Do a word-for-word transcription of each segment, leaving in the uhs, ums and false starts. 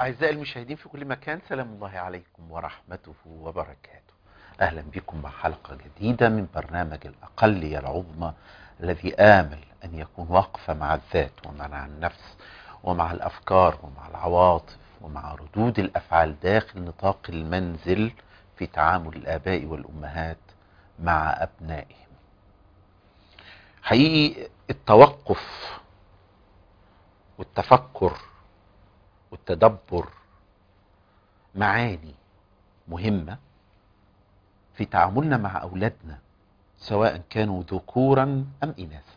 أعزائي المشاهدين في كل مكان، سلام الله عليكم ورحمته وبركاته. أهلا بكم مع حلقة جديدة من برنامج الأقلية العظمى، الذي آمل أن يكون وقفة مع الذات ومع النفس ومع الأفكار ومع العواطف ومع ردود الأفعال داخل نطاق المنزل في تعامل الآباء والأمهات مع أبنائهم. حقيقي التوقف والتفكر والتدبر معاني مهمة في تعاملنا مع أولادنا، سواء كانوا ذكورا أم إناثا.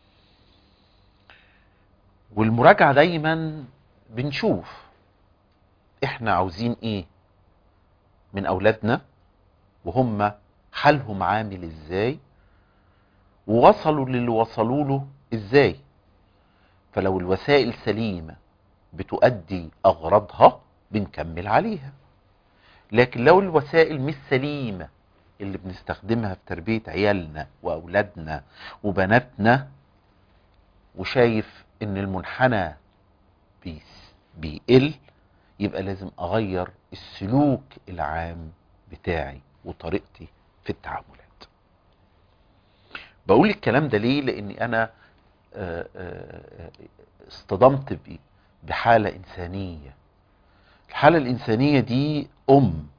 والمراجعة دايما بنشوف إحنا عاوزين إيه من أولادنا، وهم حالهم عامل إزاي، ووصلوا للي وصلوا له إزاي. فلو الوسائل سليمة بتؤدي أغراضها بنكمل عليها، لكن لو الوسائل مش سليمة اللي بنستخدمها في تربية عيالنا وأولادنا وبناتنا، وشايف إن المنحنى بيقل، يبقى لازم أغير السلوك العام بتاعي وطريقتي في التعاملات. بقول الكلام ده ليه؟ لأني أنا اصطدمت بحالة إنسانية. الحالة الإنسانية دي أم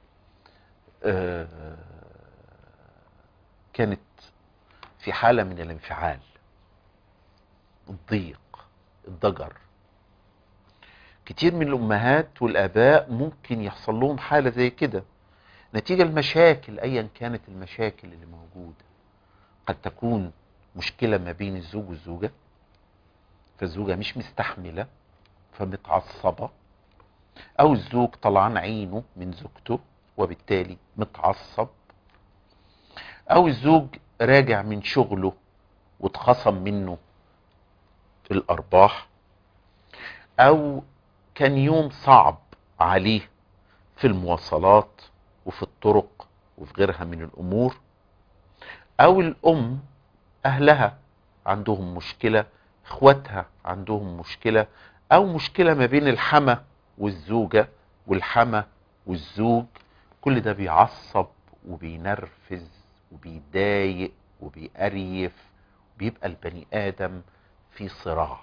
كانت في حالة من الانفعال، الضيق، الضجر. كتير من الأمهات والآباء ممكن يحصل لهم حالة زي كده نتيجة المشاكل، أيا كانت المشاكل اللي موجودة. قد تكون مشكلة ما بين الزوج والزوجة، فالزوجة مش مستحملة فمتعصبة، أو الزوج طلعان عينه من زوجته وبالتالي متعصب، أو الزوج راجع من شغله واتخصم منه الأرباح، أو كان يوم صعب عليه في المواصلات وفي الطرق وفي غيرها من الأمور، أو الأم أهلها عندهم مشكلة، إخواتها عندهم مشكلة، أو مشكلة ما بين الحما والزوجة والحما والزوج. كل ده بيعصب وبينرفز وبيضايق وبيقريف، بيبقى البني آدم في صراع،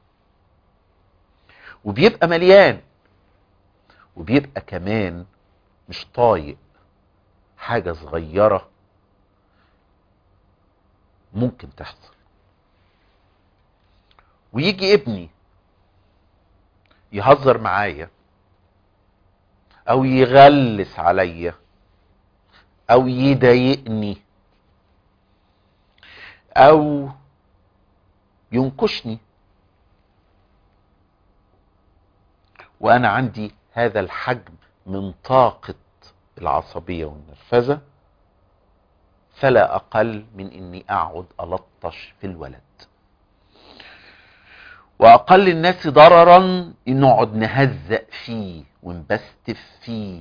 وبيبقى مليان، وبيبقى كمان مش طايق حاجة صغيرة ممكن تحصل. ويجي ابني يهزر معايا او يغلس عليا او يضايقني او ينكشني، وانا عندي هذا الحجم من طاقة العصبية والنرفزة، فلا اقل من اني اقعد الطش في الولد. واقل الناس ضررا ان نقعد نهزق فيه ونبستف فيه،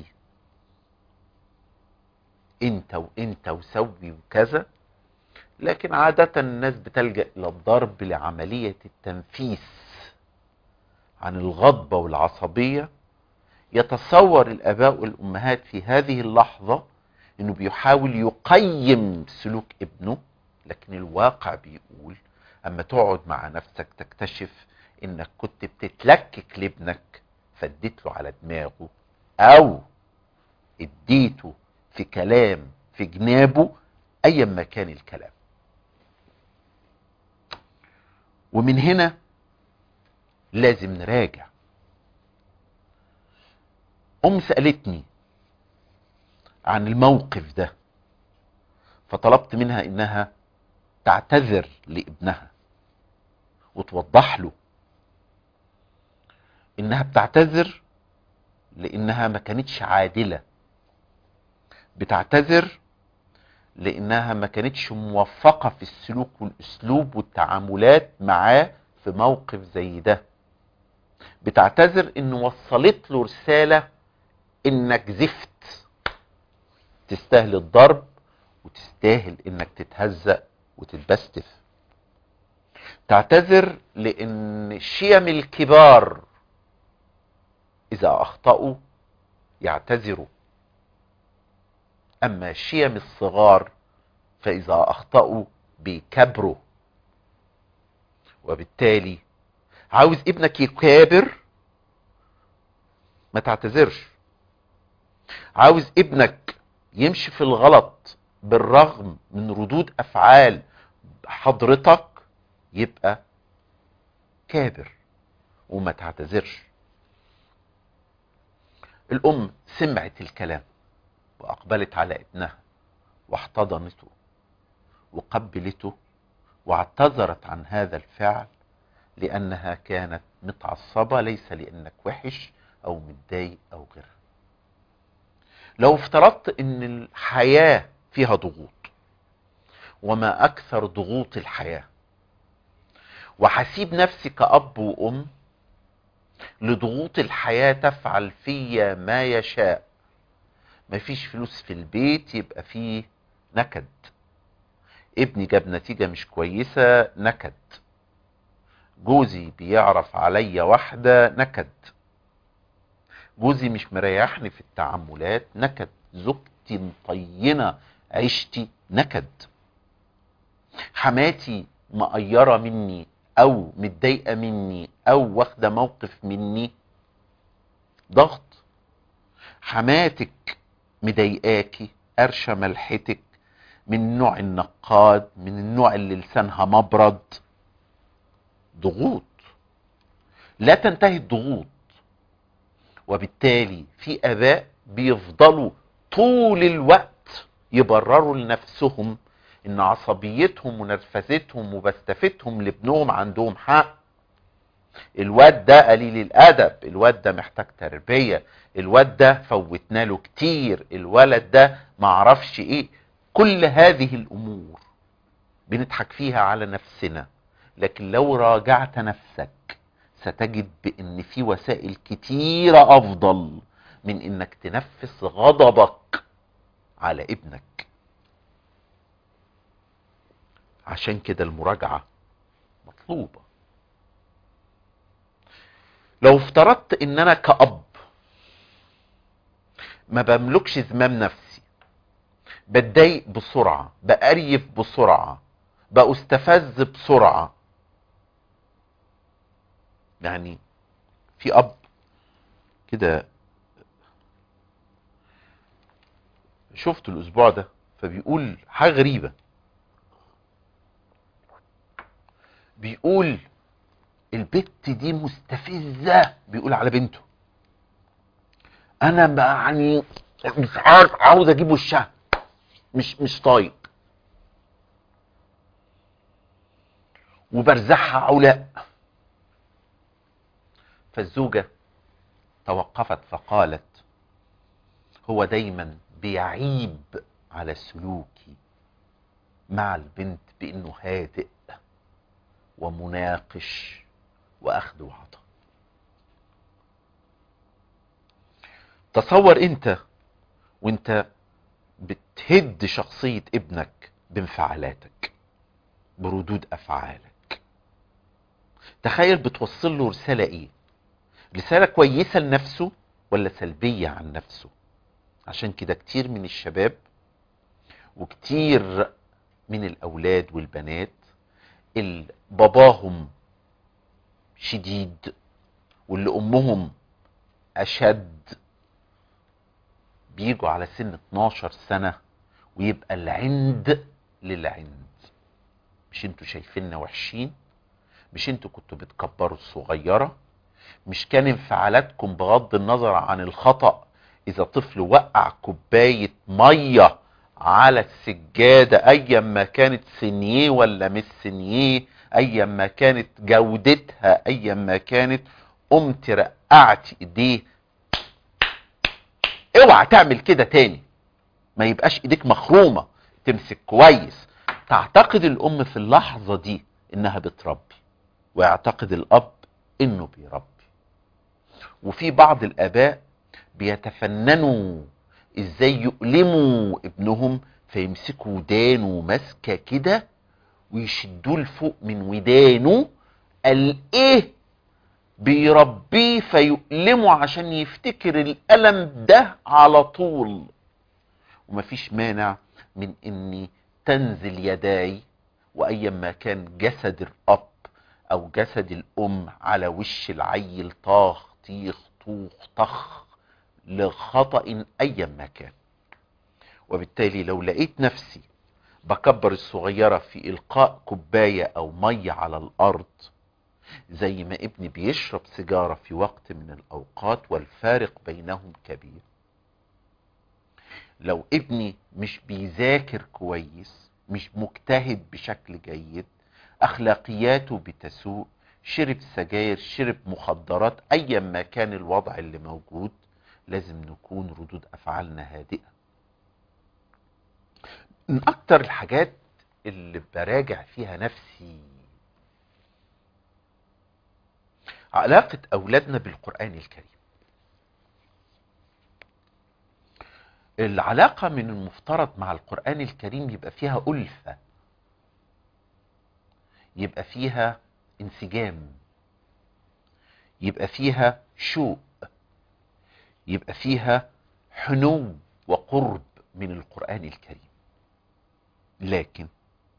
انت وانت وسوي وكذا. لكن عادة الناس بتلجأ الى الضرب لعملية التنفيس عن الغضبة والعصبية. يتصور الآباء والأمهات في هذه اللحظة انه بيحاول يقيم سلوك ابنه، لكن الواقع بيقول اما تقعد مع نفسك تكتشف انك كنت بتتلكك لابنك فاديت له على دماغه، او اديته في كلام في جنابه، ايا ما كان الكلام. ومن هنا لازم نراجع. ام سألتني عن الموقف ده، فطلبت منها انها تعتذر لابنها وتوضح له انها بتعتذر لانها ما كانتش عادلة، بتعتذر لانها ما كانتش موفقة في السلوك والاسلوب والتعاملات معاه في موقف زي ده، بتعتذر ان وصلت له رسالة انك زفت، تستاهل الضرب وتستاهل انك تتهزق وتتبستف. تعتذر لان شيم الكبار اذا اخطأوا يعتذروا، اما شيم الصغار فاذا اخطأوا بيكبروا. وبالتالي عاوز ابنك يكابر ما تعتذرش، عاوز ابنك يمشي في الغلط بالرغم من ردود افعال حضرتك يبقى كابر وما تعتذرش. الام سمعت الكلام واقبلت على ابنها واحتضنته وقبلته واعتذرت عن هذا الفعل لانها كانت متعصبة، ليس لانك وحش او متضايق او غيرها. لو افترضت ان الحياة فيها ضغوط، وما اكثر ضغوط الحياة، وحسيب نفسي كأب وام لضغوط الحياة تفعل فيا ما يشاء، مفيش فلوس في البيت يبقى فيه نكد، ابني جاب نتيجة مش كويسة نكد، جوزي بيعرف عليا واحدة نكد، جوزي مش مريحني في التعاملات نكد، زوجتي مطينة عيشتي نكد، حماتي مقيرة مني او متضايقة مني او واخدة موقف مني ضغط، حماتك مضايقاكي قرشة ملحتك من النوع النقاد، من النوع اللي لسانها مبرد، ضغوط لا تنتهي الضغوط. وبالتالي في اباء بيفضلوا طول الوقت يبرروا لنفسهم ان عصبيتهم ونرفزتهم وبستفتهم لابنهم عندهم حق، الواد ده قليل الادب، الواد ده محتاج تربية، الواد ده فوتنا له كتير، الولد ده معرفش ايه. كل هذه الامور بنضحك فيها على نفسنا، لكن لو راجعت نفسك ستجد بان في وسائل كتيرة افضل من انك تنفس غضبك على ابنك. عشان كده المراجعة مطلوبة. لو افترضت ان انا كأب ما بملكش زمام نفسي، بتضايق بسرعة، بقريف بسرعة، بأستفز بسرعة. يعني في اب كده شفته الاسبوع ده فبيقول حاجة غريبة، بيقول البت دي مستفزة، بيقول على بنته انا يعني مش عارف عاوز اجيب وشها، مش مش طايق، وبرزعها علاء. فالزوجة توقفت فقالت هو دايما بيعيب على سلوكي مع البنت بانه هادئ ومناقش واخذ وعطاء. تصور انت وانت بتهد شخصية ابنك بانفعالاتك بردود افعالك، تخيل بتوصل له رسالة ايه؟ رسالة كويسة لنفسه ولا سلبية عن نفسه؟ عشان كده كتير من الشباب وكتير من الاولاد والبنات اللي باباهم شديد واللي امهم اشد بيجوا على سن اتناشر سنة ويبقى العند للعند. مش انتوا شايفيننا وحشين؟ مش انتوا كنتوا بتكبروا الصغيرة؟ مش كان انفعالاتكم بغض النظر عن الخطأ اذا طفل وقع كوباية مية على السجادة ايا ما كانت سنيه ولا مش سنيه، ايا ما كانت جودتها، ايا ما كانت، قمت رقعت ايديه، اوعى تعمل كده تاني، ما يبقاش ايديك مخرومة، تمسك كويس. تعتقد الام في اللحظة دي انها بتربي، ويعتقد الاب انه بيربي. وفي بعض الاباء بيتفننوا ازاي يؤلموا ابنهم، فيمسكوا ودانه ماسكه كده ويشدوه لفوق من ودانه. قال ايه بيربيه فيؤلمه عشان يفتكر الألم ده على طول. ومفيش مانع من اني تنزل يداي وايا ما كان جسد الاب او جسد الام على وش العيل طاخ طيخ طوخ طخ لخطأ ايا ما كان. وبالتالي لو لقيت نفسي بكبر الصغيرة في القاء كوباية او مية على الارض، زي ما ابني بيشرب سيجارة في وقت من الاوقات والفارق بينهم كبير، لو ابني مش بيذاكر كويس، مش مجتهد بشكل جيد، اخلاقياته بتسوء، شرب سجاير، شرب مخدرات، ايا ما كان الوضع اللي موجود، لازم نكون ردود افعالنا هادئة. من اكتر الحاجات اللي براجع فيها نفسي علاقة اولادنا بالقرآن الكريم. العلاقة من المفترض مع القرآن الكريم يبقى فيها ألفة، يبقى فيها انسجام، يبقى فيها شوق، يبقى فيها حنو وقرب من القرآن الكريم. لكن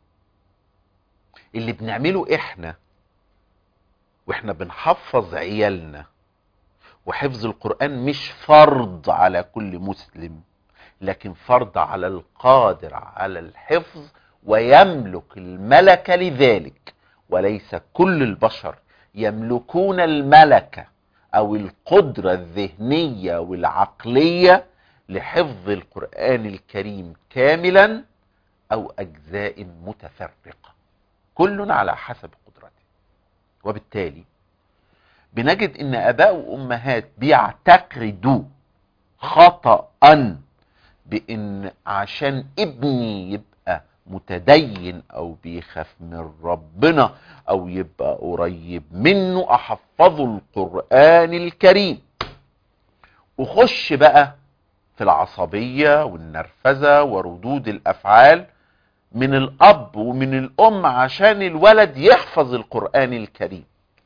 اللي بنعمله احنا واحنا بنحفظ عيالنا، وحفظ القرآن مش فرض على كل مسلم، لكن فرض على القادر على الحفظ ويملك الملكة لذلك، وليس كل البشر يملكون الملكة او القدرة الذهنية والعقلية لحفظ القرآن الكريم كاملا او اجزاء متفرقة، كل على حسب قدرته. وبالتالي بنجد ان اباء وامهات بيعتقدوا خطأ بان عشان ابني يبقى متدين او بيخاف من ربنا او يبقى قريب منه احفظه القرآن الكريم، وخش بقى في العصبية والنرفزة وردود الافعال من الاب ومن الام عشان الولد يحفظ القرآن الكريم،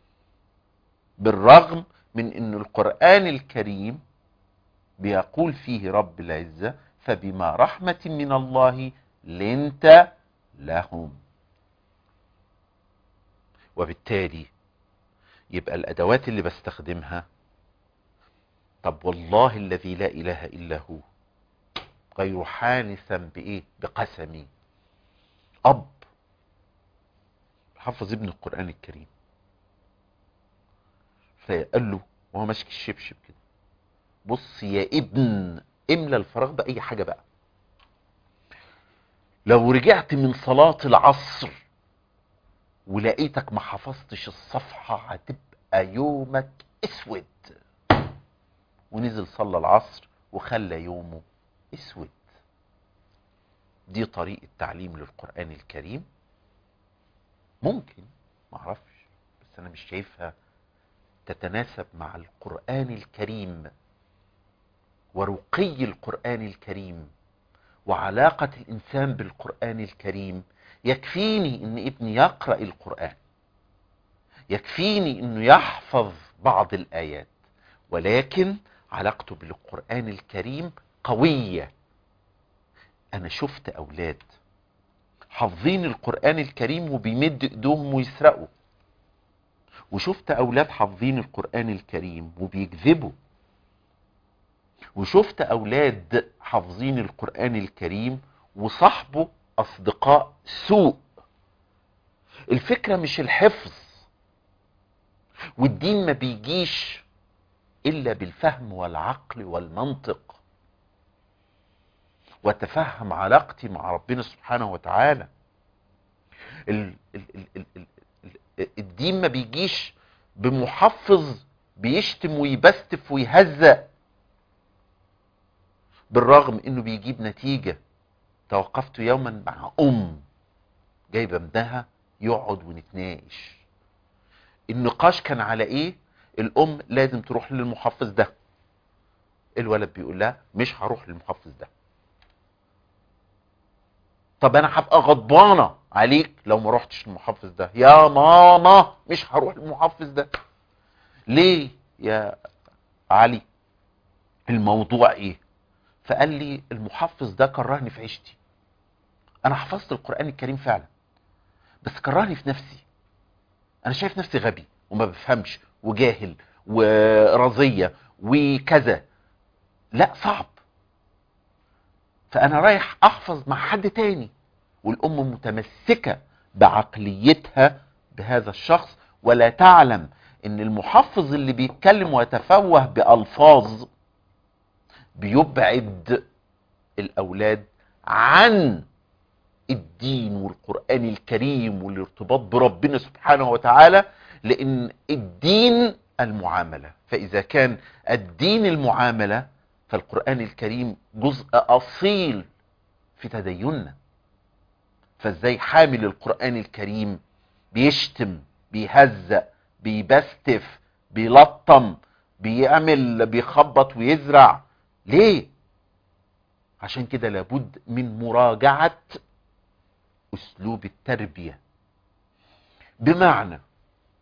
بالرغم من ان القرآن الكريم بيقول فيه رب العزة فبما رحمة من الله لنت لهم. وبالتالي يبقى الادوات اللي بستخدمها، طب والله الذي لا اله الا هو غير حانثا بايه؟ بقسمي. اب حفظ ابن القرآن الكريم فقال له وهو ماسك الشبشب كده، بص يا ابن املى الفراغ بأي حاجة بقى، لو رجعت من صلاة العصر ولقيتك ما حفظتش الصفحة هتبقى يومك اسود. ونزل صلى العصر وخلى يومه اسود. دي طريقة تعليم للقرآن الكريم؟ ممكن، معرفش، بس انا مش شايفها تتناسب مع القرآن الكريم ورقي القرآن الكريم وعلاقة الإنسان بالقرآن الكريم. يكفيني إن ابني يقرأ القرآن، يكفيني إنه يحفظ بعض الآيات، ولكن علاقته بالقرآن الكريم قوية. أنا شفت أولاد حافظين القرآن الكريم وبيمد إيدهم ويسرقوا، وشفت أولاد حافظين القرآن الكريم وبيكذبوا، وشفت اولاد حافظين القرآن الكريم وصاحبه اصدقاء سوء. الفكرة مش الحفظ، والدين ما بيجيش الا بالفهم والعقل والمنطق، وتفهم علاقتي مع ربنا سبحانه وتعالى. ال ال ال ال ال ال الدين ما بيجيش بمحفظ بيشتم ويبستف ويهزأ، بالرغم انه بيجيب نتيجة. توقفت يوما مع ام جايبه ابنها يقعد ونتناقش. النقاش كان على ايه؟ الام لازم تروح للمحفظ ده. الولد بيقول لها مش هروح للمحفظ ده. طب انا هبقى غضبانه عليك لو ما روحتش للمحفظ ده. يا ماما مش هروح للمحفظ ده. ليه يا علي؟ الموضوع ايه؟ فقال لي المحفظ ده كرهني في عيشتي. انا حفظت القرآن الكريم فعلا، بس كرهني في نفسي. انا شايف نفسي غبي وما بفهمش وجاهل ورزية وكذا. لا صعب. فانا رايح احفظ مع حد تاني، والام متمسكة بعقليتها بهذا الشخص، ولا تعلم ان المحفظ اللي بيتكلم ويتفوه بألفاظ بيبعد الاولاد عن الدين والقرآن الكريم والارتباط بربنا سبحانه وتعالى. لان الدين المعاملة، فاذا كان الدين المعاملة فالقرآن الكريم جزء اصيل في تديننا. فازاي حامل القرآن الكريم بيشتم، بيهزأ، بيبستف، بيلطم، بيعمل، بيخبط ويزرع؟ ليه؟ عشان كده لابد من مراجعة اسلوب التربية. بمعنى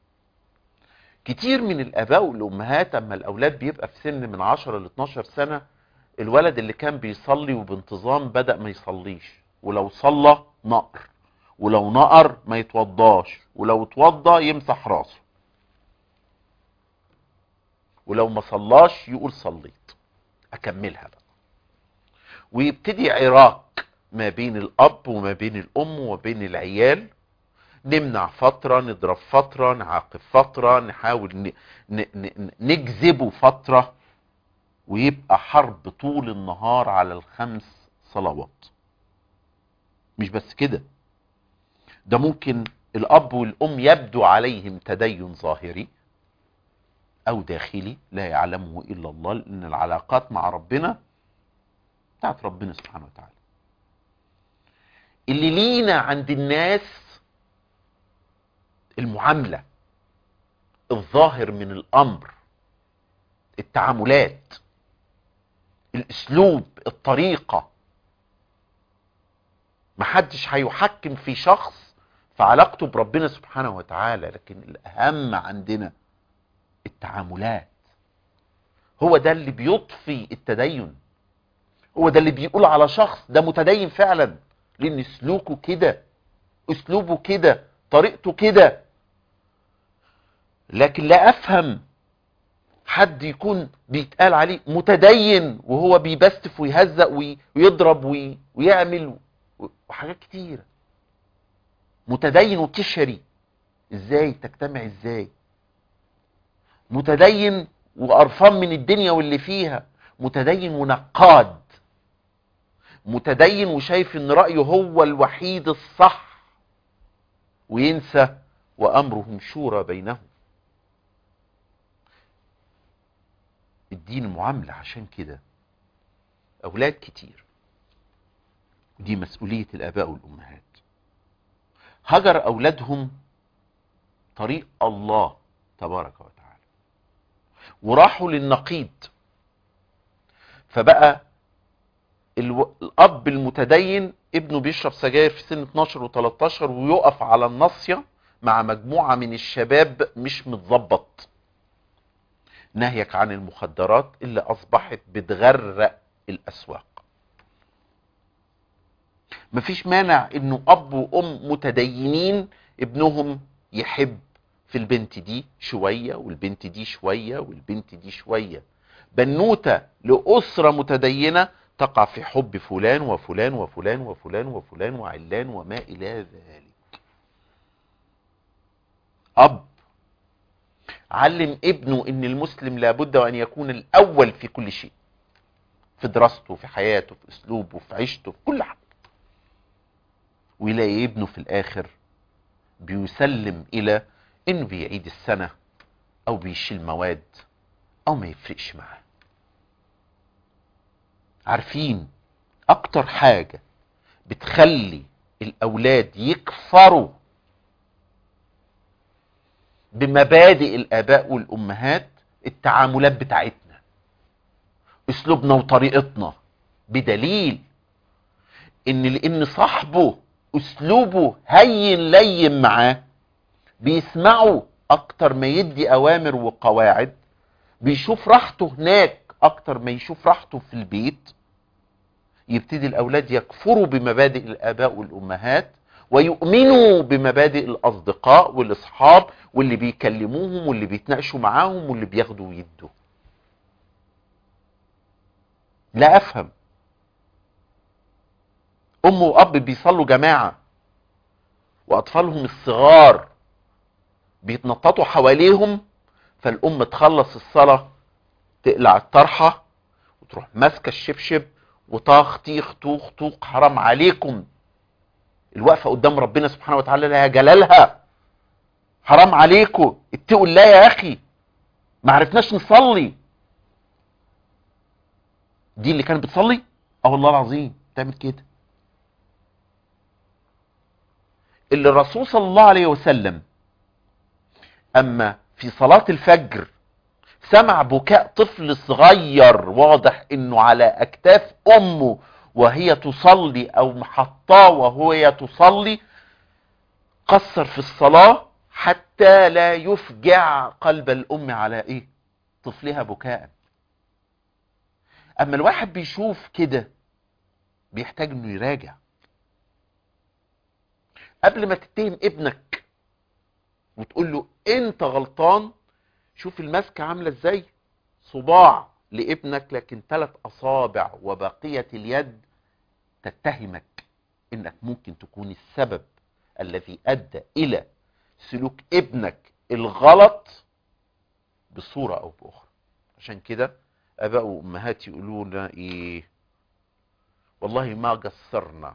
كتير من الاباء والامهات اما الاولاد بيبقى في سن من عشرة ل اتناشر سنة، الولد اللي كان بيصلي وبانتظام بدأ ما يصليش، ولو صلى نقر، ولو نقر ما يتوضاش، ولو اتوضى يمسح راسه، ولو ما صلاش يقول صليت. اكملها بقى. ويبتدي عراك ما بين الاب وما بين الام وما بين العيال. نمنع فترة، نضرب فترة، نعاقب فترة، نحاول ن... ن... ن... نجذبه فترة، ويبقى حرب طول النهار على الخمس صلوات. مش بس كده، ده ممكن الاب والام يبدو عليهم تدين ظاهري او داخلي لا يعلمه الا الله، لان العلاقات مع ربنا بتاعت ربنا سبحانه وتعالى. اللي لينا عند الناس المعاملة، الظاهر من الامر، التعاملات، الاسلوب، الطريقة. محدش هيحكم في شخص في علاقته بربنا سبحانه وتعالى، لكن الاهم عندنا التعاملات. هو ده اللي بيضفي التدين، هو ده اللي بيقول على شخص ده متدين فعلا، لان سلوكه كده، اسلوبه كده، طريقته كده. لكن لا افهم حد يكون بيتقال عليه متدين وهو بيبستف ويهزق ويضرب ويعمل وحاجات كتيرة. متدين وبتشري، ازاي تجتمع؟ ازاي متدين وقرفان من الدنيا واللي فيها؟ متدين ونقاد، متدين وشايف ان رأيه هو الوحيد الصح، وينسى وامرهم شورى بينهم. الدين معاملة. عشان كده اولاد كتير، دي مسؤولية الاباء والامهات، هجر اولادهم طريق الله تبارك وتعالى وراحوا للنقيض. فبقى الو... الاب المتدين ابنه بيشرب سجاير في سن اتناشر وتلتاشر، ويقف على الناصية مع مجموعة من الشباب مش متظبط، ناهيك عن المخدرات اللي اصبحت بتغرق الاسواق. مفيش مانع انه اب وام متدينين ابنهم يحب في البنت دي شوية والبنت دي شوية والبنت دي شوية. بنوتة لأسرة متدينة تقع في حب فلان وفلان وفلان وفلان وفلان وعلان وما إلى ذلك. أب علم ابنه ان المسلم لابد وان يكون الاول في كل شيء، في دراسته، في حياته، في اسلوبه، في عيشته، في كل حاجة، ويلاقي ابنه في الاخر بيسلم الى انه بيعيد السنة او بيشيل مواد او ما يفرقش معاه. عارفين اكتر حاجة بتخلي الاولاد يكفروا بمبادئ الاباء والامهات؟ التعاملات بتاعتنا، اسلوبنا وطريقتنا. بدليل ان لان صاحبه اسلوبه هين لين معاه بيسمعه اكتر ما يدي اوامر وقواعد، بيشوف راحته هناك اكتر ما يشوف راحته في البيت، يبتدي الاولاد يكفروا بمبادئ الاباء والامهات ويؤمنوا بمبادئ الاصدقاء والاصحاب واللي بيكلموهم واللي بيتناقشوا معاهم واللي بياخدوا ويدوا. لا افهم ام واب بيصلوا جماعة واطفالهم الصغار بيتنططوا حواليهم، فالام تخلص الصلاة تقلع الطرحة وتروح ماسكة الشبشب وطاخ طيخ طوخ طوخ. حرام عليكم، الوقفة قدام ربنا سبحانه وتعالى لها جلالها. حرام عليكم، اتقوا الله يا اخي، ما عرفناش نصلي. دي اللي كانت بتصلي؟ اه والله العظيم تعمل كده. اللي الرسول صلى الله عليه وسلم اما في صلاة الفجر سمع بكاء طفل صغير واضح انه على اكتاف امه وهي تصلي او محطاه وهو تصلي، قصر في الصلاة حتى لا يفجع قلب الام على ايه؟ طفلها بكاء. اما الواحد بيشوف كده بيحتاج انه يراجع قبل ما تتهم ابنك وتقول له انت غلطان. شوف المسكة عاملة ازاي، صباع لابنك لكن ثلاث اصابع وبقية اليد تتهمك انك ممكن تكون السبب الذي ادى الى سلوك ابنك الغلط بصورة او باخرى. عشان كده اباء وامهات يقولوا لنا ايه؟ والله ما قصرنا،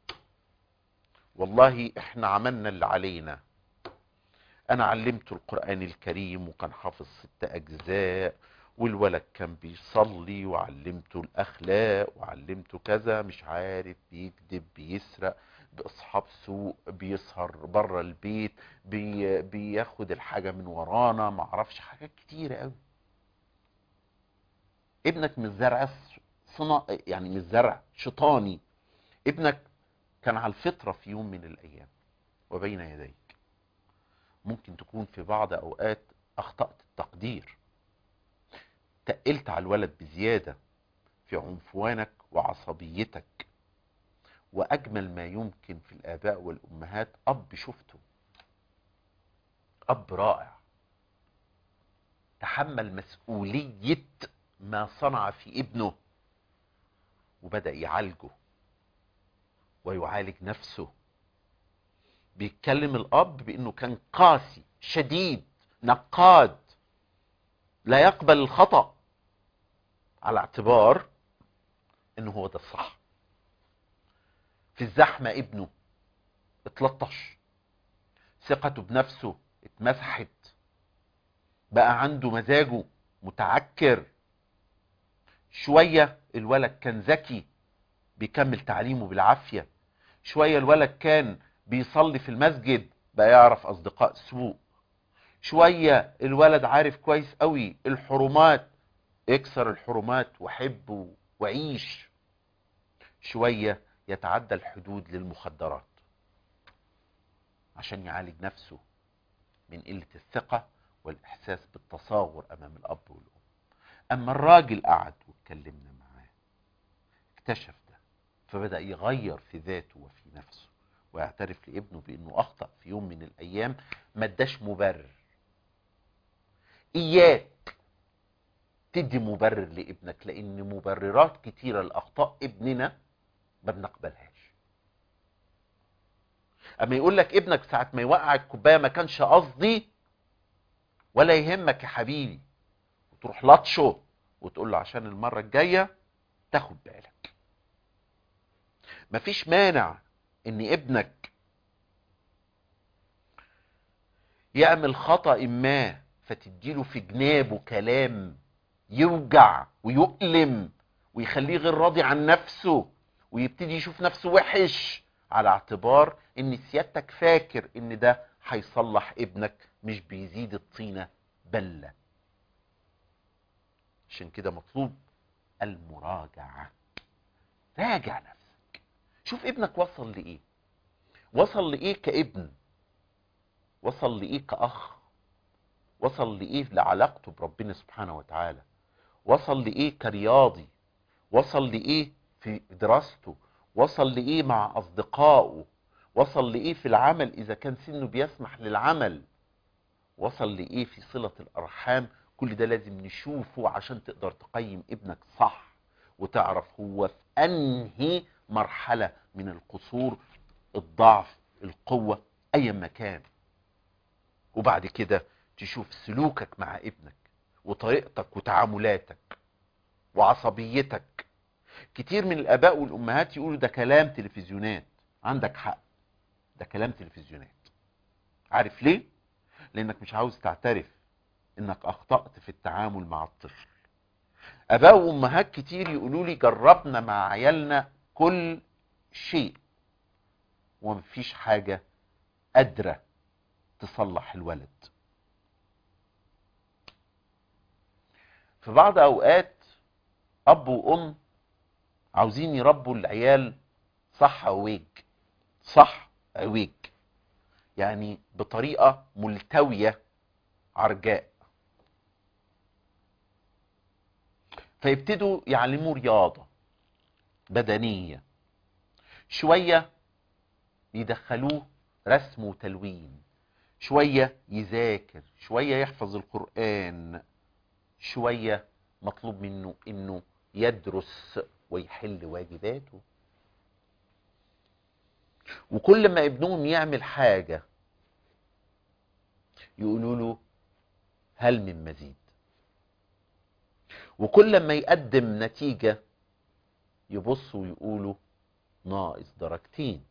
والله احنا عملنا اللي علينا. انا علمته القرآن الكريم وكان حافظ ست اجزاء، والولد كان بيصلي وعلمته الاخلاق وعلمته كذا، مش عارف بيكذب بيسرق باصحاب سوء بيسهر بره البيت بي بياخد الحاجة من ورانا، معرفش حاجات كتيرة قوي. ابنك مش زرع صنا، يعني مش زرع شيطاني، ابنك كان على الفطرة في يوم من الايام وبين يديك. ممكن تكون في بعض اوقات اخطأت التقدير، تقلت على الولد بزيادة في عنفوانك وعصبيتك. واجمل ما يمكن في الاباء والامهات اب شفته، اب رائع تحمل مسؤولية ما صنع في ابنه وبدأ يعالجه ويعالج نفسه. بيتكلم الاب بانه كان قاسي شديد نقاد لا يقبل الخطأ على اعتبار انه هو ده الصح. في الزحمة ابنه اتلطش، ثقته بنفسه اتمسحت، بقى عنده مزاجه متعكر. شوية الولد كان ذكي بيكمل تعليمه بالعافية، شوية الولد كان بيصلي في المسجد بقى يعرف اصدقاء سوء، شوية الولد عارف كويس قوي الحرمات، اكسر الحرمات وحب وعيش. شوية يتعدى الحدود للمخدرات عشان يعالج نفسه من قلة الثقة والاحساس بالتصاغر امام الاب والام. اما الراجل قعد واتكلمنا معاه اكتشف ده، فبدأ يغير في ذاته وفي نفسه ويعترف لابنه بانه اخطأ في يوم من الايام. ما اداش مبرر. اياك تدي مبرر لابنك، لان مبررات كتيرة لاخطاء ابننا ما بنقبلهاش. اما يقول لك ابنك ساعة ما يوقع الكوباية ما كانش قصدي، ولا يهمك يا حبيبي، وتروح لطشه وتقول له عشان المرة الجاية تاخد بالك. مفيش مانع ان ابنك يعمل خطأ ما فتديله في جنابه كلام يوجع ويؤلم ويخليه غير راضي عن نفسه ويبتدي يشوف نفسه وحش، على اعتبار ان سيادتك فاكر ان ده هيصلح ابنك، مش بيزيد الطينة بلة. عشان كده مطلوب المراجعة. راجع نفسك، شوف ابنك وصل لإيه، وصل لإيه كابن، وصل لإيه كأخ، وصل لإيه لعلاقته بربنا سبحانه وتعالى، وصل لإيه كرياضي، وصل لإيه في دراسته، وصل لإيه مع أصدقائه، وصل لإيه في العمل إذا كان سنه بيسمح للعمل، وصل لإيه في صلة الأرحام. كل ده لازم نشوفه عشان تقدر تقيم ابنك صح، وتعرف هو في أنهي مرحلة من القصور، الضعف، القوة، أي مكان. وبعد كده تشوف سلوكك مع ابنك وطريقتك وتعاملاتك وعصبيتك. كتير من الآباء والأمهات يقولوا ده كلام تلفزيونات. عندك حق، ده كلام تلفزيونات. عارف ليه؟ لأنك مش عاوز تعترف إنك أخطأت في التعامل مع الطفل. آباء وأمهات كتير يقولوا لي جربنا مع عيالنا كل شيء ومفيش حاجة قادرة تصلح الولد. في بعض أوقات أب وأم عاوزين يربوا العيال صح عويج، صح عويج، يعني بطريقة ملتوية عرجاء. فيبتدوا يعلموا رياضة بدنية، شوية يدخلوه رسم وتلوين، شوية يذاكر، شوية يحفظ القرآن، شوية مطلوب منه انه يدرس ويحل واجباته. وكل ما ابنهم يعمل حاجة يقولوا له هل من مزيد، وكل ما يقدم نتيجة يبصوا ويقولوا ناقص درجتين.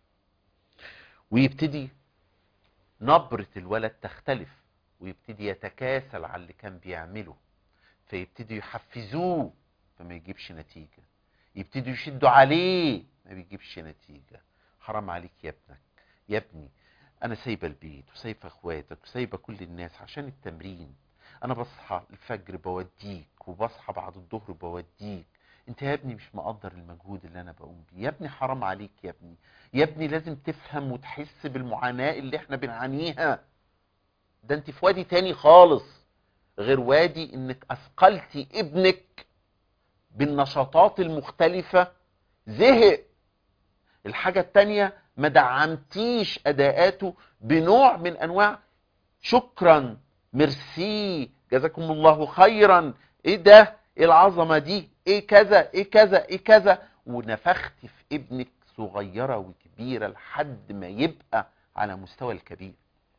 ويبتدي نبرة الولد تختلف، ويبتدي يتكاسل على اللي كان بيعمله، فيبتدي يحفزوه فما يجيبش نتيجة، يبتدوا يشدوا عليه ما بيجيبش نتيجة. حرام عليك يا ابنك، يا ابني انا سايبه البيت وسايبه اخواتك وسايبه كل الناس عشان التمرين، انا بصحى الفجر بوديك وبصحى بعد الظهر بوديك، انت يا ابني مش مقدر المجهود اللي انا بقوم بيه. يا ابني حرام عليك يا ابني، يا ابني لازم تفهم وتحس بالمعاناة اللي احنا بنعانيها. ده انت في وادي تاني خالص غير وادي انك اثقلتي ابنك بالنشاطات المختلفة، زهق. الحاجة التانية ما دعمتيش اداءاته بنوع من انواع شكرا، ميرسي، جزاكم الله خيرا، ايه ده، ايه العظمة دي، ايه كذا ايه كذا ايه كذا. ونفخت في ابنك صغيرة وكبيرة لحد ما يبقى على مستوى الكبير.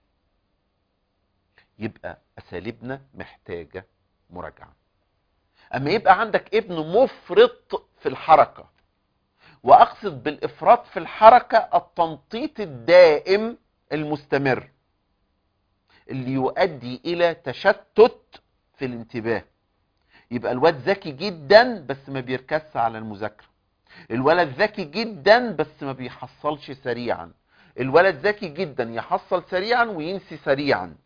يبقى اساليبنا محتاجة مراجعة. اما يبقى عندك ابن مفرط في الحركة، واقصد بالافراط في الحركة التنطيط الدائم المستمر اللي يؤدي الى تشتت في الانتباه. يبقى الواد ذكي جدا بس ما بيركزش على المذاكرة، الولد ذكي جدا بس ما بيحصلش سريعا، الولد ذكي جدا يحصل سريعا وينسي سريعا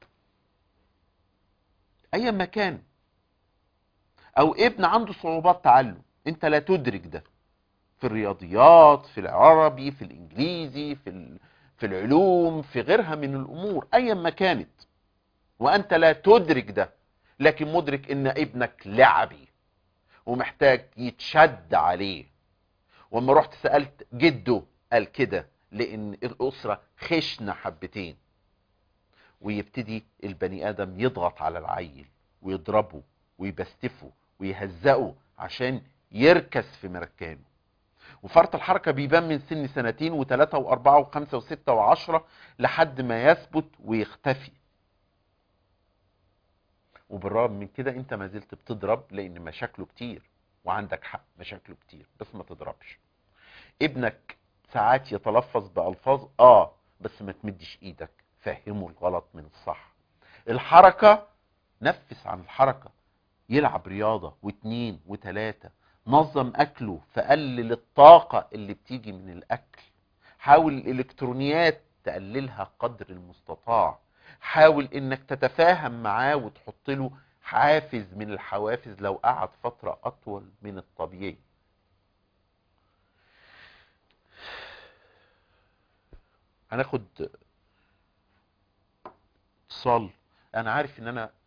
اي مكان. او ابن عنده صعوبات تعلم انت لا تدرك ده، في الرياضيات، في العربي، في الانجليزي، في في العلوم، في غيرها من الامور ايا ما كانت، وانت لا تدرك ده، لكن مدرك ان ابنك لعبي ومحتاج يتشد عليه. وما رحت سألت جده قال كده لان الاسرة خشنة حبتين، ويبتدي البني ادم يضغط على العيل ويضربه ويبستفه ويهزقه عشان يركز في مركانه. وفرط الحركة بيبان من سن سنتين وثلاثة واربعة وخمسة وستة وعشرة لحد ما يثبت ويختفي. وبالرغم من كده انت ما زلت بتضرب لان مشاكله كتير، وعندك حق مشاكله كتير، بس ما تضربش. ابنك ساعات يتلفظ بألفاظ اه بس ما تمدش ايدك، فهمه الغلط من الصح. الحركة نفس عن الحركة، يلعب رياضة واتنين وتلاتة، نظم اكله فقلل الطاقة اللي بتيجي من الاكل، حاول الالكترونيات تقللها قدر المستطاع، حاول انك تتفاهم معاه وتحط له حافز من الحوافز لو قعد فترة اطول من الطبيعي. هناخد اتصال انا عارف ان انا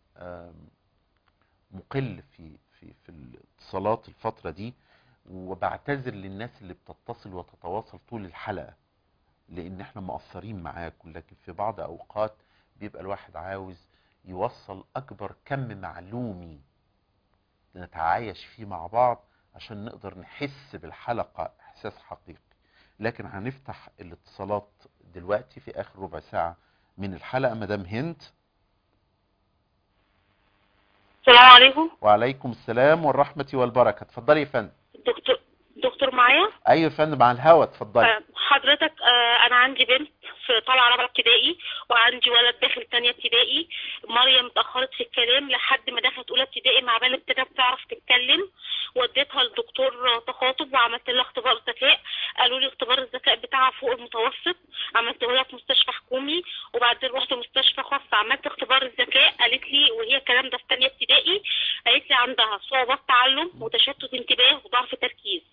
مقل في في في الاتصالات الفترة دي، وبعتذر للناس اللي بتتصل وتتواصل طول الحلقة، لان احنا مقصرين معاكم، لكن في بعض اوقات بيبقى الواحد عاوز يوصل اكبر كم معلومي نتعايش فيه مع بعض عشان نقدر نحس بالحلقة احساس حقيقي. لكن هنفتح الاتصالات دلوقتي في اخر ربع ساعة من الحلقة. مدام هند. السلام عليكم. وعليكم السلام والرحمة والبركة. اتفضلي يا فندم. دكتور دكتور معايا؟ ايوه يا فندم، على الهوا، اتفضلي. آه، حضرتك، آه، انا عندي بنت في طالعه رابعه ابتدائي، وعندي ولد داخل ثانيه ابتدائي. مريم اتاخرت في الكلام لحد ما دخلت اولى ابتدائي، مع بال ابتدت تعرف تتكلم. وديتها لدكتور تخاطب وعملت لها اختبار ذكاء. قالوا لي اختبار الذكاء بتاعها فوق المتوسط. عملته لها في مستشفى حكومي، وبعدين رحت مستشفى خاص عملت اختبار الذكاء. قالت لي، وهي الكلام ده في ثانيه ابتدائي، قالت لي عندها صعوبات تعلم وتشتت انتباه وضعف تركيز.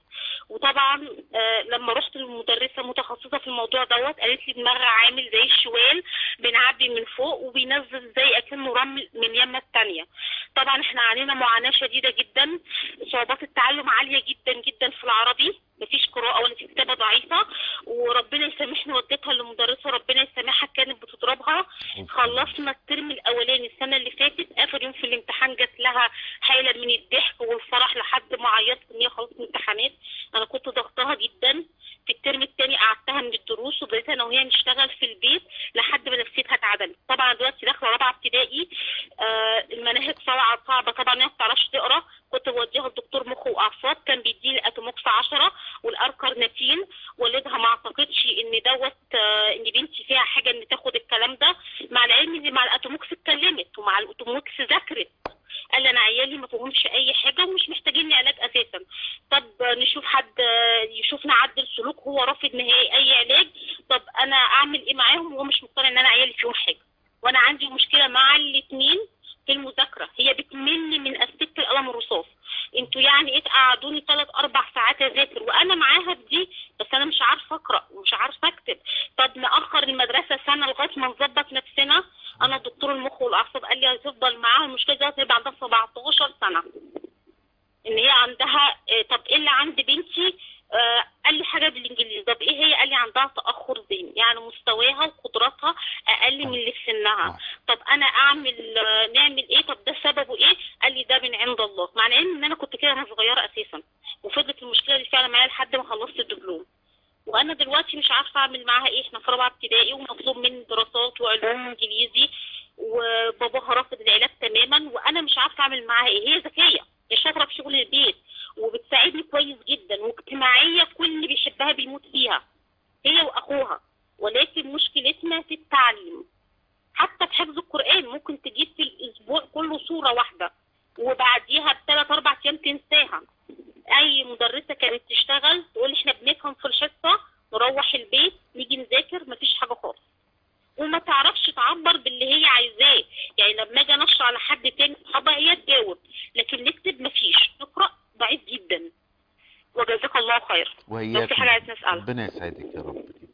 وطبعا آه لما رحت للمدرسه متخصصه في الموضوع دوت، قالت لي دماغها عامل زي الشوال، بنعبي من فوق وبينزل زي اكنه رمل من يمه الثانيه. طبعا احنا علينا معاناه شديده جدا، صعوبات التعلم عاليه جدا جدا في العربي، مفيش قراءه ولا في كتابه ضعيفه. وربنا يسامحني، وديتها لمدرسه ربنا يسامحها كانت بتضربها. خلصنا الترم الاولاني السنه اللي فاتت، اخر يوم في الامتحان جات لها حاله من الضحك والفرح لحد ما عيطت ان هي خلصت الامتحانات. انا كنت ضغطها جدا. في الترم الثاني قعدتها من الدروس، وبدأت انا وهي نشتغل في البيت لحد ما نفسيتها اتعدلت. طبعا دلوقتي داخله رابعه ابتدائي، آه المناهج صعبه صعبه طبعا، هي ما بتعرفش تقرا. كنت بوديها لدكتور مخ واعصاب، كان بيديني اتوموكس عشرة والاركرناتين. والدها ما اعتقدش ان دوت آه ان بنتي فيها حاجه ان تاخد الكلام ده، مع العلم ان مع الاتوموكس اتكلمت ومع الاتوموكس ذاكرت. قال لي انا عيالي ما فيهمش اي حاجه ومش محتاجين علاج اساسا. طب نشوف حد يشوف نعدل سلوك، هو رافض نهائي اي علاج. طب انا اعمل ايه معاهم وهو مش مقتنع ان انا عيالي فيهم حاجه؟ وانا عندي مشكله مع الاثنين في المذاكره. هي بتمل من استك القلم الرصاص. انتوا يعني ايه تقعدوني ثلاث اربع ساعات اذاكر وانا معاها في دي، بس انا مش عارفه اقرا ومش عارفه اكتب. طب ناخر المدرسه سنه لغايه ما نظبط نفسنا. انا الدكتور المخ والاعصاب قال لي هتفضل معاها المشكله دي هتبقى عندها سبعتاشر سنه. ان هي عندها آه طب ايه اللي عند بنتي؟ آه قال لي حاجه بالانجليزي. طب ايه هي؟ قال لي عندها تاخر ذهني، يعني مستواها وقدراتها اقل من اللي في سنها. طب انا اعمل آه نعمل ايه؟ طب ده سببه ايه؟ قال لي ده من عند الله. مع ان انا كنت كده وانا صغيره اساسا، وفضلت المشكله دي فعلا معايا لحد ما خلصت الدبلوم. وانا دلوقتي مش عارفه اعمل معاها ايه. احنا في رابعه ابتدائي ومطلوب مني دراسات وعلوم انجليزي، وباباها رافض العلاج تماما، وانا مش عارفه اعمل معاها ايه. هي ذكيه، هي شاطره في شغل البيت وبتساعدني كويس جدا واجتماعيه، كل اللي بيحبها بيموت فيها، هي واخوها. ولكن مشكلتنا في التعليم. حتى في حفظ القران ممكن تجيب في الاسبوع كله سوره واحده وبعديها بثلاث اربع ايام تنساها. اي مدرسه كانت تشتغل تقول احنا بنفهم في الحصه، نروح البيت نيجي نذاكر مفيش حاجه خالص. وما تعرفش تعبر باللي هي عايزاه. يعني لما اجي انشر على حد تاني صحابها هي تجاوب، لكن نكتب مفيش، نقرا ضعيف جدا. وجزاك الله خير. لو في حاجه عايز نسالها. ربنا يسعدك يا رب كده.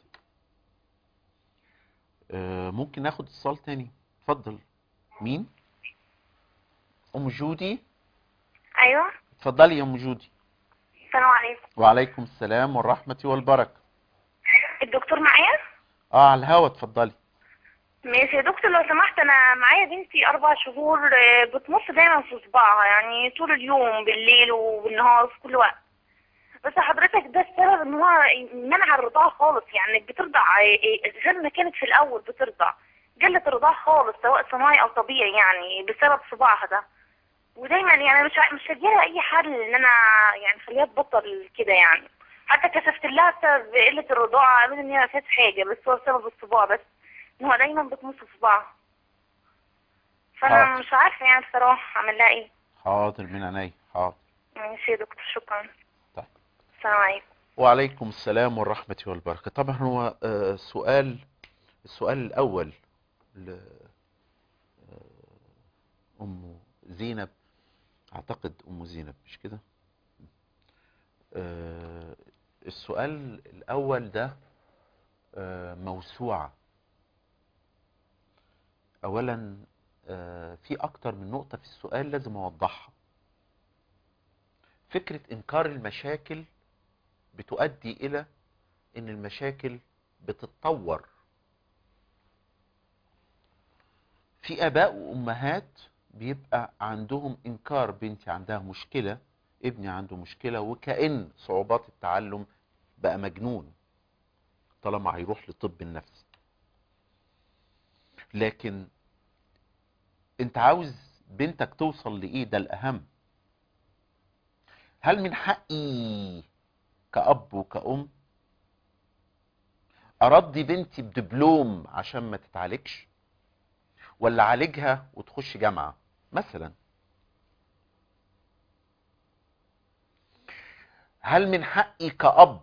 آه ممكن ناخد اتصال تاني؟ اتفضل. مين؟ ام جودي. ايوه. اتفضلي يا ام جودي. السلام عليكم. وعليكم السلام والرحمه والبركه. الدكتور معايا؟ اه على الهوا، اتفضلي. ماشي يا دكتور، لو سمحت، انا معايا بنتي اربع شهور، بتمص دايما في صباعها، يعني طول اليوم بالليل وبالنهار في كل وقت. بس حضرتك ده السبب ان هو منع الرضاعه خالص، يعني بترضع غير ما كانت في الاول بترضع. قلت الرضاعه خالص سواء صناعي او طبيعي، يعني بسبب صباعها ده. ودايما يعني مش مش لاقيه اي حل ان انا يعني خليها تبطل كده يعني. حتى كشفت لها بسبب قله الرضاعه، قالوا لي ان هي ما فيهاش حاجه، بس هو بسبب الصباع بس، ان هو دايما بتمص في صباعها. فانا حاضر. مش عارفه يعني بصراحه اعمل لها ايه. حاضر من عينيا، حاضر. ماشي يا دكتور، شكرا. طيب. السلام عليكم. وعليكم السلام والرحمه والبركه. طبعا هو آه سؤال السؤال الاول ل ام زينب، اعتقد ام زينب مش كده؟ آه السؤال الاول ده آه موسوعة. اولا آه في اكتر من نقطة في السؤال لازم اوضحها. فكرة انكار المشاكل بتؤدي الى ان المشاكل بتتطور. في اباء وامهات بيبقى عندهم انكار، بنتي عندها مشكلة، ابني عنده مشكلة، وكأن صعوبات التعلم بقى مجنون طالما هيروح لطب النفس. لكن انت عاوز بنتك توصل لايه؟ ده الاهم. هل من حقي كأب وكأم ارضي بنتي بدبلوم عشان ما تتعالجش، ولا عالجها وتخش جامعة مثلا؟ هل من حقي كأب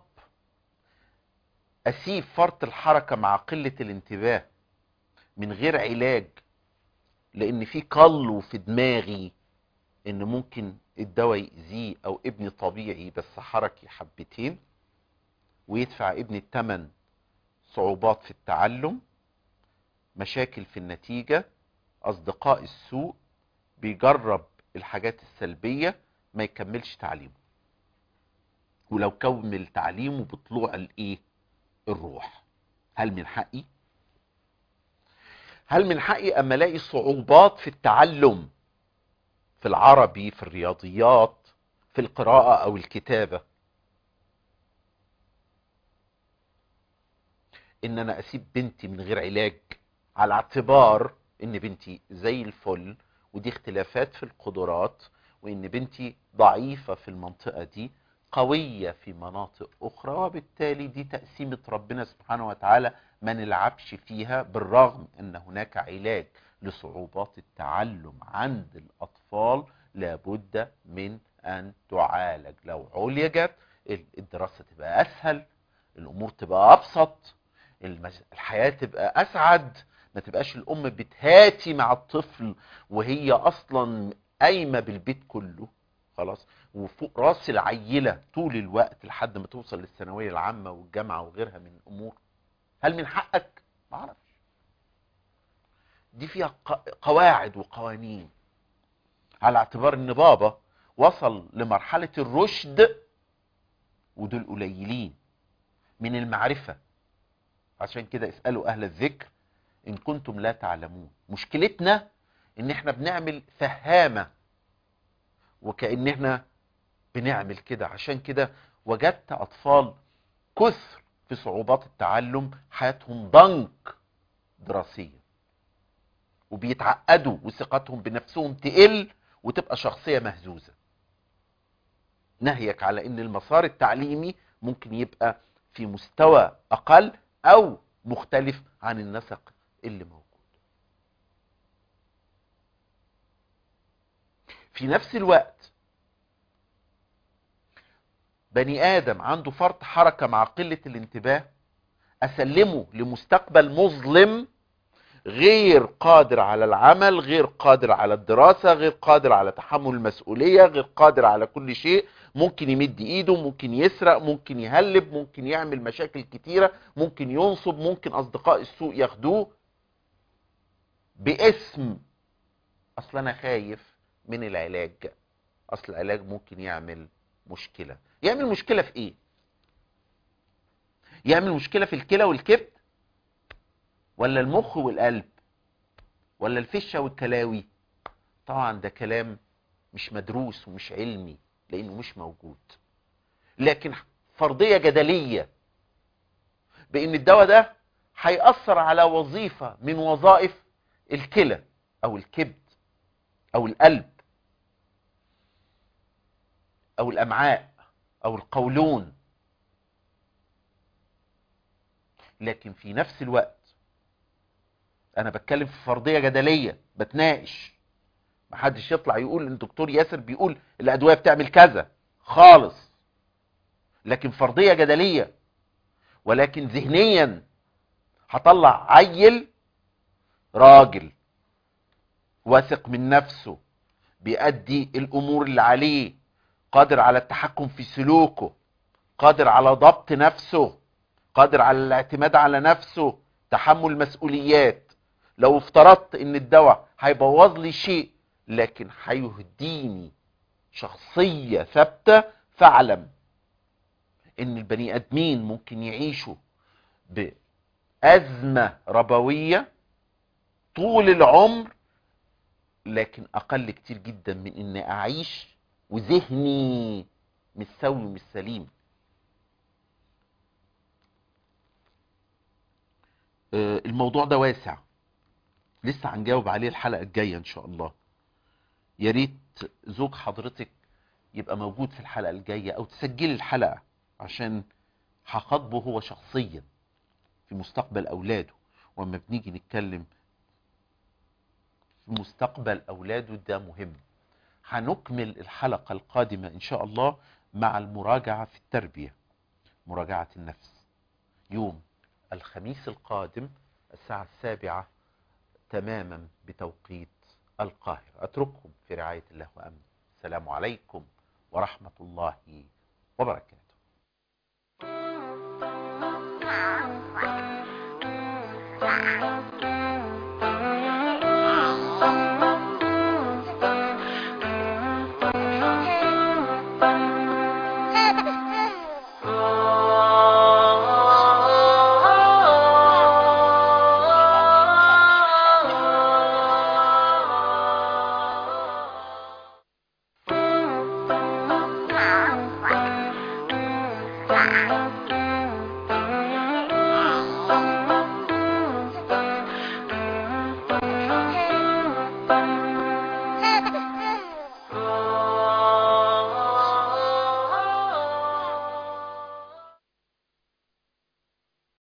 اسيب فرط الحركة مع قلة الانتباه من غير علاج، لان في قلو في دماغي ان ممكن الدواء يأذيه، او ابني طبيعي بس حركي حبتين، ويدفع ابني الثمن صعوبات في التعلم، مشاكل في النتيجة، اصدقاء السوء، بيجرب الحاجات السلبية، ما يكملش تعليمه، ولو كمل تعليمه بطلوع الايه؟ الروح. هل من حقي؟ هل من حقي اما الاقي صعوبات في التعلم، في العربي، في الرياضيات، في القراءة او الكتابة، ان انا اسيب بنتي من غير علاج على اعتبار ان بنتي زي الفل ودي اختلافات في القدرات، وان بنتي ضعيفة في المنطقة دي، قوية في مناطق اخرى، وبالتالي دي تقسيمة ربنا سبحانه وتعالى ما نلعبش فيها، بالرغم ان هناك علاج لصعوبات التعلم عند الاطفال لابد من ان تعالج. لو عولجت الدراسة تبقى اسهل، الامور تبقى ابسط، الحياة تبقى اسعد، ما تبقاش الام بتهاتي مع الطفل وهي اصلا قايمة بالبيت كله خلاص، وفوق راس العيلة طول الوقت لحد ما توصل للثانوية العامة والجامعة وغيرها من الامور. هل من حقك؟ ما اعرفش. دي فيها قواعد وقوانين، على اعتبار ان بابا وصل لمرحلة الرشد، ودول قليلين من المعرفة. عشان كده اسألوا اهل الذكر ان كنتم لا تعلمون. مشكلتنا ان احنا بنعمل فهامة وكأن احنا بنعمل كده. عشان كده وجدت اطفال كثر في صعوبات التعلم، حياتهم ضنك دراسيا، وبيتعقدوا وثقتهم بنفسهم تقل، وتبقى شخصية مهزوزة. نهيك على ان المسار التعليمي ممكن يبقى في مستوى اقل او مختلف عن النسق اللي موجود. في نفس الوقت بني ادم عنده فرط حركة مع قلة الانتباه، اسلمه لمستقبل مظلم، غير قادر على العمل، غير قادر على الدراسة، غير قادر على تحمل المسؤولية، غير قادر على كل شيء. ممكن يمد ايده، ممكن يسرق، ممكن يهلب، ممكن يعمل مشاكل كتيرة، ممكن ينصب، ممكن اصدقاء السوء ياخدوه باسم اصل انا خايف من العلاج. اصل العلاج ممكن يعمل مشكلة. يعمل مشكلة في ايه؟ يعمل مشكلة في الكلى والكبد، ولا المخ والقلب، ولا الفشة والكلاوي؟ طبعا ده كلام مش مدروس ومش علمي لانه مش موجود. لكن فرضية جدلية بان الدواء ده هيأثر على وظيفة من وظائف الكلى او الكبد او القلب او الامعاء او القولون. لكن في نفس الوقت انا بتكلم في فرضية جدلية، بتناقش، محدش يطلع يقول ان دكتور ياسر بيقول الادوية بتعمل كذا خالص. لكن فرضية جدلية، ولكن ذهنيا هطلع عيل راجل واثق من نفسه، بيأدي الامور اللي عليه، قادر على التحكم في سلوكه، قادر على ضبط نفسه، قادر على الاعتماد على نفسه، تحمل مسؤوليات. لو افترضت ان الدواء هيبوظ لي شيء، لكن هيهديني شخصية ثابتة. فاعلم ان البني ادمين ممكن يعيشوا بأزمة ربوية طول العمر، لكن اقل كتير جدا من ان اعيش وذهني مش سوي ومش سليم. الموضوع ده واسع، لسه هنجاوب عليه الحلقة الجاية ان شاء الله. يا ريت زوج حضرتك يبقى موجود في الحلقة الجاية، او تسجلي الحلقة عشان هخاطبه هو شخصيا في مستقبل اولاده. وما بنيجي نتكلم في مستقبل اولاده ده مهم. هنكمل الحلقة القادمة ان شاء الله مع المراجعة في التربية، مراجعة النفس، يوم الخميس القادم الساعة السابعة تماما بتوقيت القاهرة. أترككم في رعاية الله وأمنه. السلام عليكم ورحمة الله وبركاته.